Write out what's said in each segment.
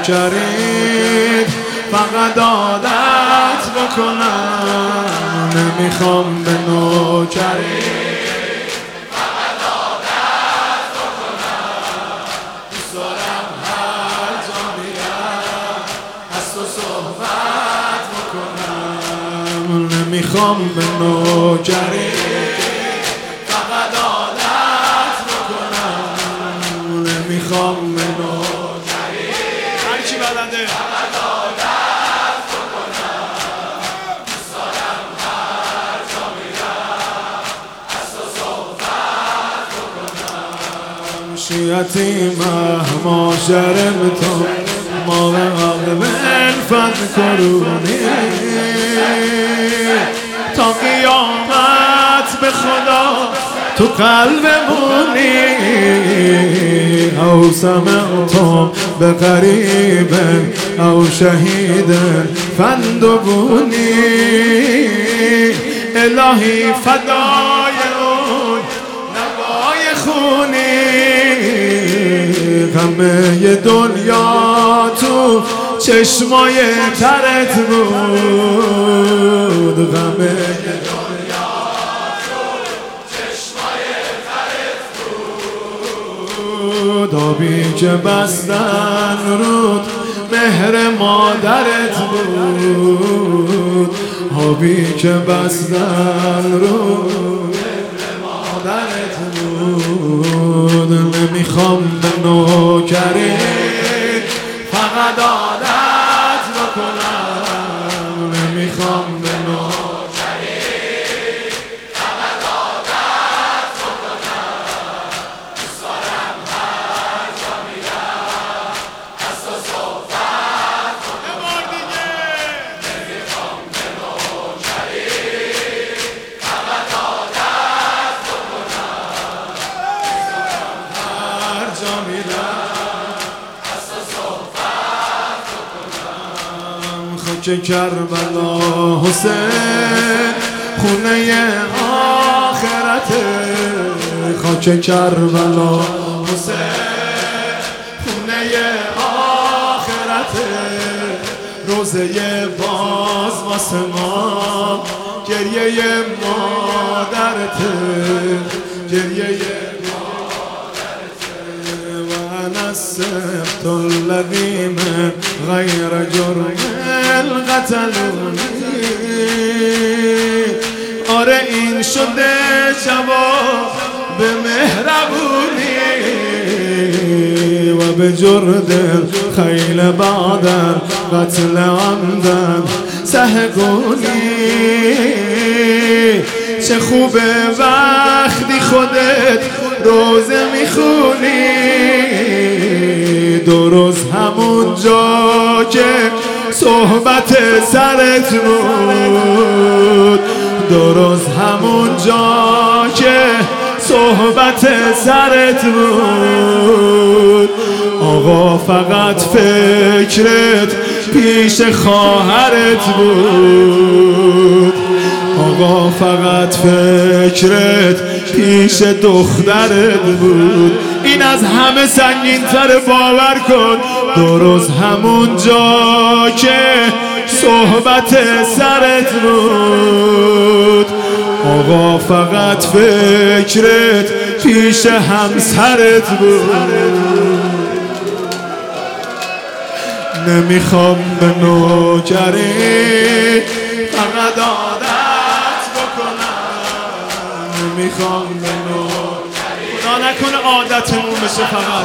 نوکرید فقط عادت بکنم نمیخوام به نوکرید فقط عادت بکنم دوست دارم هر جا میرم از تو صحبت بکنم نمیخوام به نوکرید فقط عادت بکنم نمیخوام به نوکرید هر چی بلده فقط عادت بکنم دوست دارم هر جا میرم از تو صحبت بکنم شیعتیمه معاشرم تو ما به قلب الفت کرونی تا قیامت به خدا تو قلبمونی او سمعتم به قریب او شهید فندبونی الهی فدای اون نوای خونی همه دنیا تو چشمای ترت بود غمه دنیا تو چشمای ترت بود آبی که بستن رود مهر مادرت بود آبی که بستن رود مهر مادرت بود نمیخوام به نوکرید فقط عادت بکنم نمیخوام به نوکرید فقط عادت بکنم دوست دارم هر جا میرم از تو صحبت بکنم نمیخوام به نوکرید فقط عادت بکنم دوست دارم هر جا میرم که کربلا حسین خونه آخرته خاک کربلا حسین خونه آخرته روزه باز واسه ما گریه مادرته گریه مادرته و انا السبت الذی من غیر جرم قتلونی آره این شده جواب به مهربونی و به جرد خیل بعدن قتل عمدن سهگونی چه خوبه وقتی خودت روزه میخونی دو روز همون جا که صحبت سرت بود دو روز همون جا که صحبت سرت بود آقا فقط فکرت پیش خواهرت بود آقا فقط فکرت پیش دخترت بود این از همه سنگین تر باور کن دو روز همون جا که صحبت سرت بود آقا فقط فکرت پیش همسرت بود نمیخوام به نوکری فقط عادت بکنم نمیخوام به نوکری خدا نکنه عادتمون بشه فقط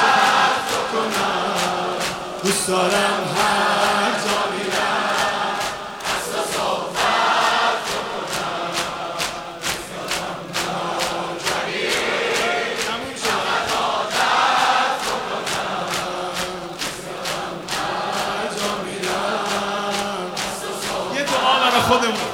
دوست دارم هر جا میرم از تو صحبت بکنم دوست دارم نوکری فقط عادت بکنم دوست دارم هر جا میرم از تو صحبت یه دعا برای خودمون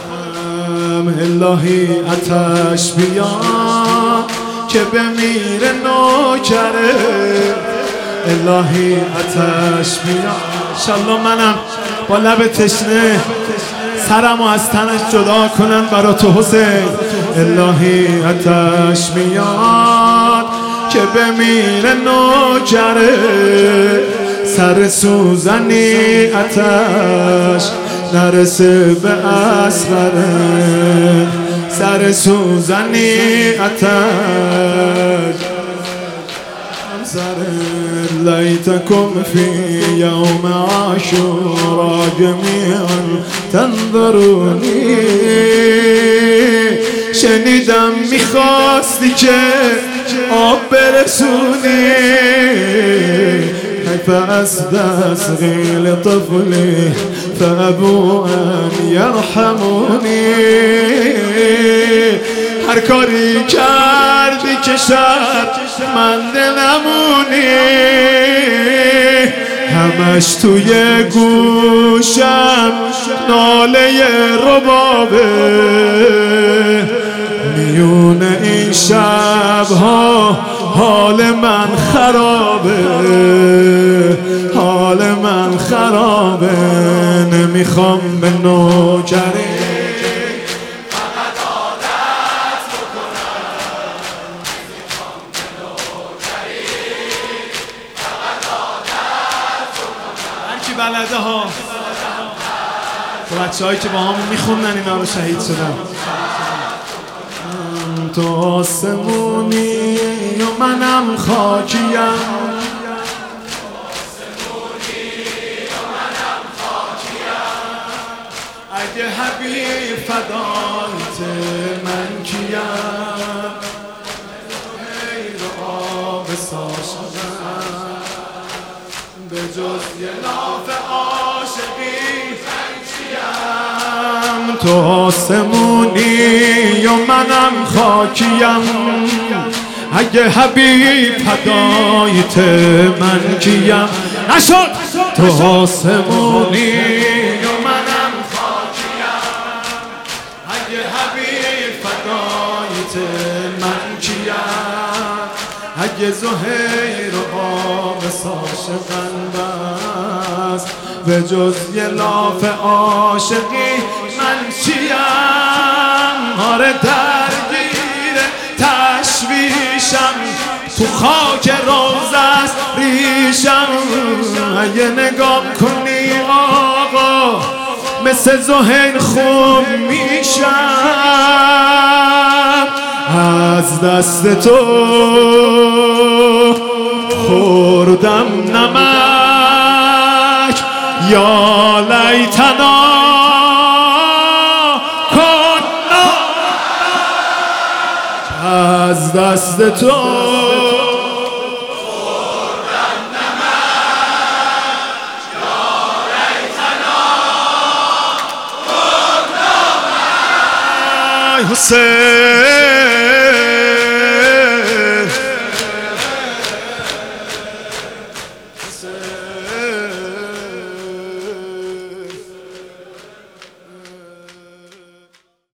الهی آتش بیان که بمیره نوکره الهی آتش بیان انشالله منم با لب تشنه سرمو از تنش جدا کنن برا تو حسین الهی آتش بیان که بمیره نوکره سر سوزنی آتش نرسه به اصغره، سر سوزنی آتش ليتكم في يوم عاشوراء جميعا تنظروني. شنیدم میخواستی که آب برسونی، حیف از تصغیر طفلی فابو ان یرحمونی. هر کاری کردی که شرمنده نمونی، همش توی گوشم ناله ربابه. میون این شبها حال من خرابه، حال من خرابه. نمیخوام به نوکری بلده ها بچه هایی که با هم میخوندن اینا رو شهید شدن. تو آسمونی و منم خاکیم، اگه حبیب فدایت من کیم، غیر آب ساشدم به جز یه لاف عاشقی چیم. تو آسمونی و منم خاکیم، اگه حبیب فدایت من کیم. نشد تو آسمونی و منم خاکیم، اگه حبیب فدایت من کیم. اگه زهیر و آبس عاشقن بس به جز یه لاف عاشقی من چیم. آره درگیر تشویشم، تو خاک روزه است ریشم. اگه نگاه کنی آقا مثل زهیر خوب میشم. از دست تو خوردم نمک، یا لیتنا کنا. از دست تو خوردم نمک، یا لیتنا کنا. حسین